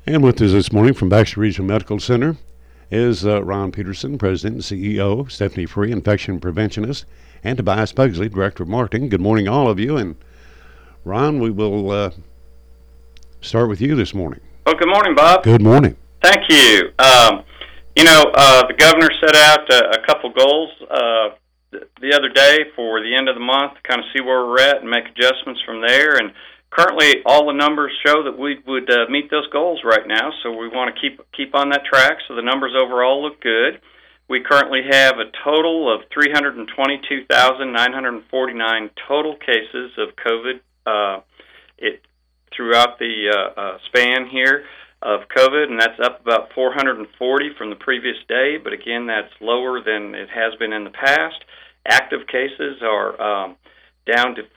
And with us this morning from Baxter Regional Medical Center is Ron Peterson, President and CEO, Stephanie Free, Infection Preventionist, and Tobias Pugsley, Director of Marketing. Good morning, all of you. And Ron, we will start with you this morning. Well, good morning, Bob. Good morning. Thank you. The governor set out a couple goals the other day for the end of the month to kind of see where we're at and make adjustments from there. And currently, all the numbers show that we would meet those goals right now, so we want to keep on that track. So the numbers overall look good. We currently have a total of 322,949 total cases of COVID throughout the span here of COVID, and that's up about 440 from the previous day, but again, that's lower than it has been in the past. Active cases are down to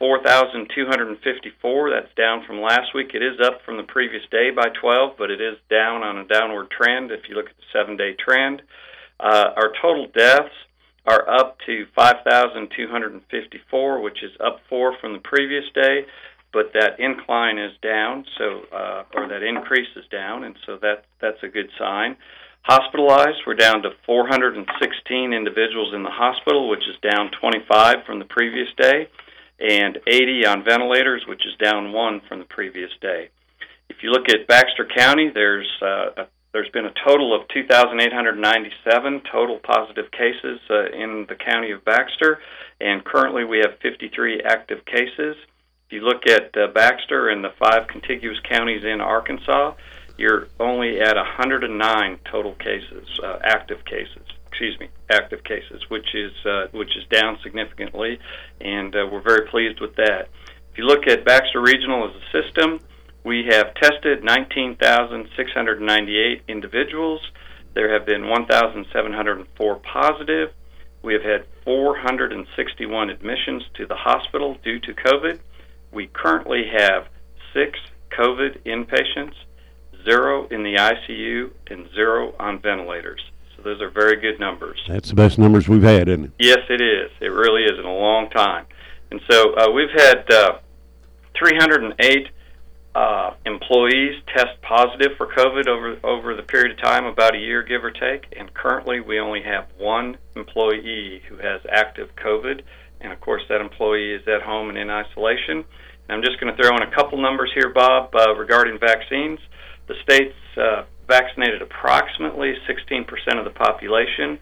4,254. That's down from last week. It is up from the previous day by 12, but it is down on a downward trend if you look at the 7-day trend. Our total deaths are up to 5,254, which is up 4 from the previous day, but that incline is down, or that increase is down, and so that's a good sign. Hospitalized, we're down to 416 individuals in the hospital, which is down 25 from the previous day, and 80 on ventilators, which is down 1 from the previous day. If you look at Baxter County, there's been a total of 2,897 total positive cases in the county of Baxter, and currently we have 53 active cases. If you look at Baxter and the 5 contiguous counties in Arkansas, you're only at 109 total cases, active cases, which is down significantly, and we're very pleased with that. If you look at Baxter Regional as a system, we have tested 19,698 individuals. There have been 1,704 positive. We have had 461 admissions to the hospital due to COVID. We currently have 6 COVID inpatients, 0 in the ICU, and 0 on ventilators. So those are very good numbers. That's the best numbers we've had, isn't it? Yes, it is. It really is in a long time. And so we've had 308 employees test positive for COVID over the period of time, about a year, give or take. And currently we only have 1 employee who has active COVID. And, of course, that employee is at home and in isolation. And I'm just going to throw in a couple numbers here, Bob, regarding vaccines. The state's vaccinated approximately 16% of the population.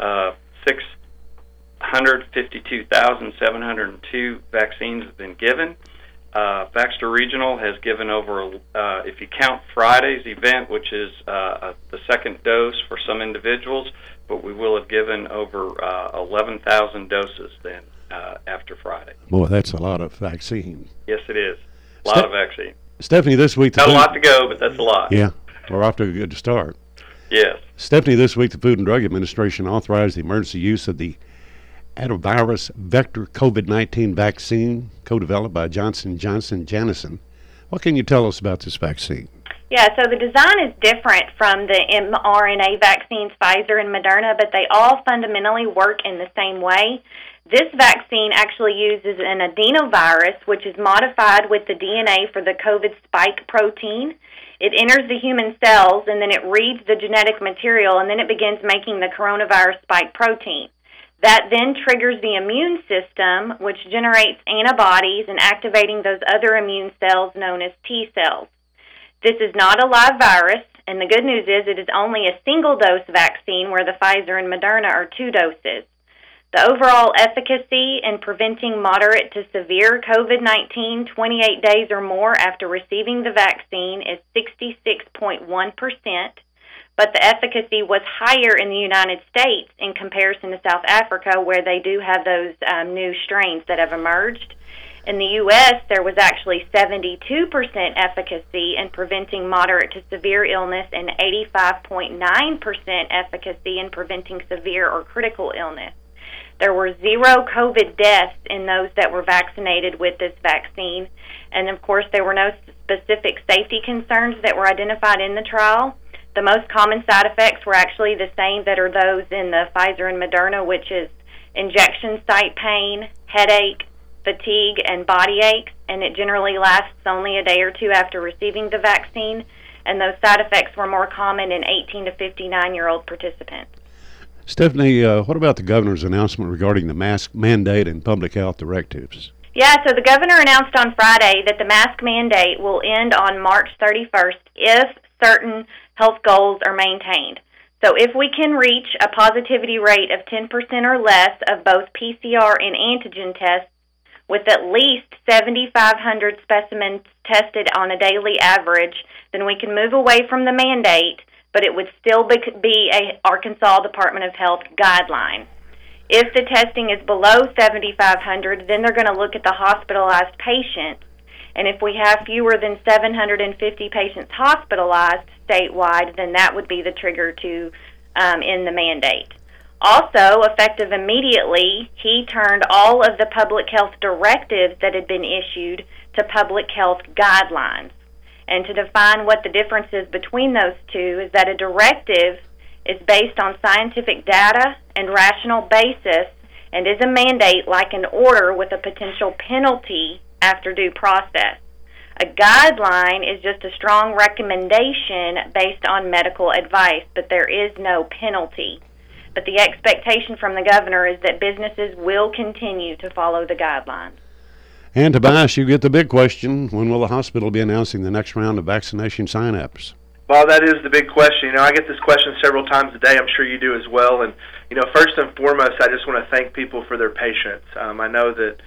652,702 vaccines have been given. Baxter Regional has given over, if you count Friday's event, which is the second dose for some individuals, but we will have given over 11,000 doses then after Friday. Boy, that's a lot of vaccine. Yes, it is. A lot of vaccine. Stephanie, this week... Not a lot to go, but that's a lot. Yeah, we're off to a good start. Yes. Stephanie, this week the Food and Drug Administration authorized the emergency use of the adenovirus vector COVID-19 vaccine co-developed by Johnson & Johnson Janssen. What can you tell us about this vaccine? Yeah, so the design is different from the mRNA vaccines, Pfizer and Moderna, but they all fundamentally work in the same way. This vaccine actually uses an adenovirus, which is modified with the DNA for the COVID spike protein. It enters the human cells, and then it reads the genetic material, and then it begins making the coronavirus spike protein. That then triggers the immune system, which generates antibodies and activating those other immune cells known as T cells. This is not a live virus, and the good news is it is only a single-dose vaccine where the Pfizer and Moderna are 2 doses. The overall efficacy in preventing moderate to severe COVID-19 28 days or more after receiving the vaccine is 66.1%, but the efficacy was higher in the United States in comparison to South Africa, where they do have those new strains that have emerged. In the U.S., there was actually 72% efficacy in preventing moderate to severe illness and 85.9% efficacy in preventing severe or critical illness. There were 0 COVID deaths in those that were vaccinated with this vaccine. And, of course, there were no specific safety concerns that were identified in the trial. The most common side effects were actually the same that are those in the Pfizer and Moderna, which is injection site pain, headache, fatigue, and body aches, and it generally lasts only a day or two after receiving the vaccine. and those side effects were more common in 18 to 59-year-old participants. Stephanie, what about the governor's announcement regarding the mask mandate and public health directives? Yeah, so the governor announced on Friday that the mask mandate will end on March 31st if certain health goals are maintained. So if we can reach a positivity rate of 10% or less of both PCR and antigen tests with at least 7,500 specimens tested on a daily average, then we can move away from the mandate, but it would still be a Arkansas Department of Health guideline. If the testing is below 7,500, then they're going to look at the hospitalized patients. And if we have fewer than 750 patients hospitalized statewide, then that would be the trigger to end the mandate. Also, effective immediately, he turned all of the public health directives that had been issued to public health guidelines. And to define what the difference is between those two is that a directive is based on scientific data and rational basis and is a mandate like an order with a potential penalty after due process. A guideline is just a strong recommendation based on medical advice, but there is no penalty. But the expectation from the governor is that businesses will continue to follow the guidelines. And Tobias, you get the big question. When will the hospital be announcing the next round of vaccination sign-ups? Well, that is the big question. I get this question several times a day. I'm sure you do as well. And, first and foremost, I just want to thank people for their patience. I know that,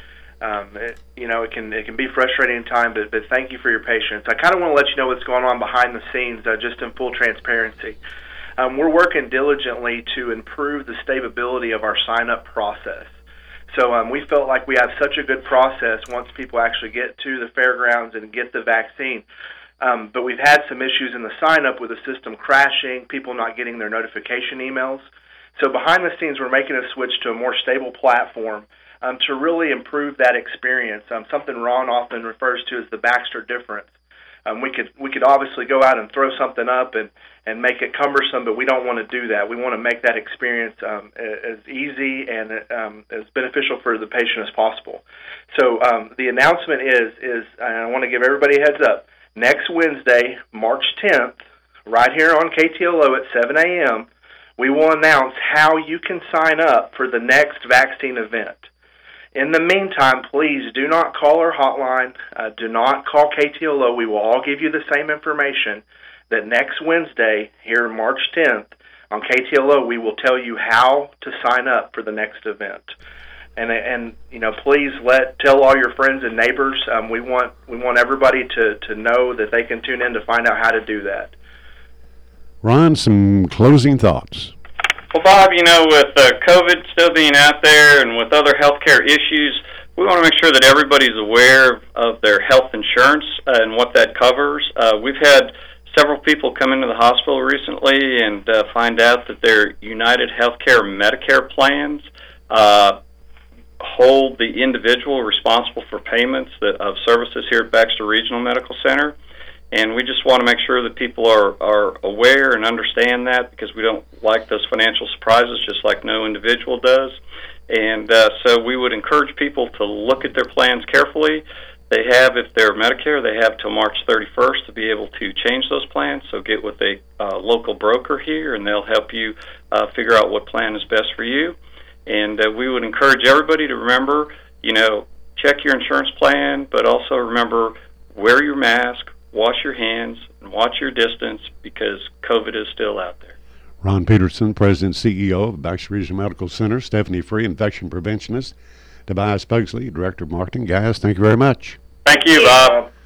it can be frustrating at times, but thank you for your patience. I kind of want to let you know what's going on behind the scenes, just in full transparency. We're working diligently to improve the stability of our sign-up process. So we felt like we have such a good process once people actually get to the fairgrounds and get the vaccine. But we've had some issues in the sign-up with the system crashing, people not getting their notification emails. So behind the scenes, we're making a switch to a more stable platform to really improve that experience. Something Ron often refers to as the Baxter difference. We could obviously go out and throw something up and make it cumbersome, but we don't want to do that. We want to make that experience as easy and as beneficial for the patient as possible. So the announcement is, and I want to give everybody a heads up, next Wednesday, March 10th, right here on KTLO at 7 a.m., we will announce how you can sign up for the next vaccine event. In the meantime, please do not call our hotline. Do not call KTLO. We will all give you the same information that next Wednesday, here March 10th, on KTLO, we will tell you how to sign up for the next event. And please tell all your friends and neighbors. We want everybody to know that they can tune in to find out how to do that. Ron, some closing thoughts. Well, Bob, with COVID still being out there and with other healthcare issues, we want to make sure that everybody's aware of their health insurance and what that covers. We've had several people come into the hospital recently and find out that their United Healthcare Medicare plans hold the individual responsible for payments of services here at Baxter Regional Medical Center. And we just want to make sure that people are aware and understand that, because we don't like those financial surprises, just like no individual does. And so we would encourage people to look at their plans carefully. They have, if they're Medicare, they have till March 31st to be able to change those plans. So get with a local broker here, and they'll help you figure out what plan is best for you. And we would encourage everybody to remember, check your insurance plan, but also remember, wear your mask, wash your hands, and watch your distance, because COVID is still out there. Ron Peterson, President and CEO of Baxter Regional Medical Center. Stephanie Free, Infection Preventionist. Tobias Pugsley, Director of Marketing. Guys, thank you very much. Thank you, Bob.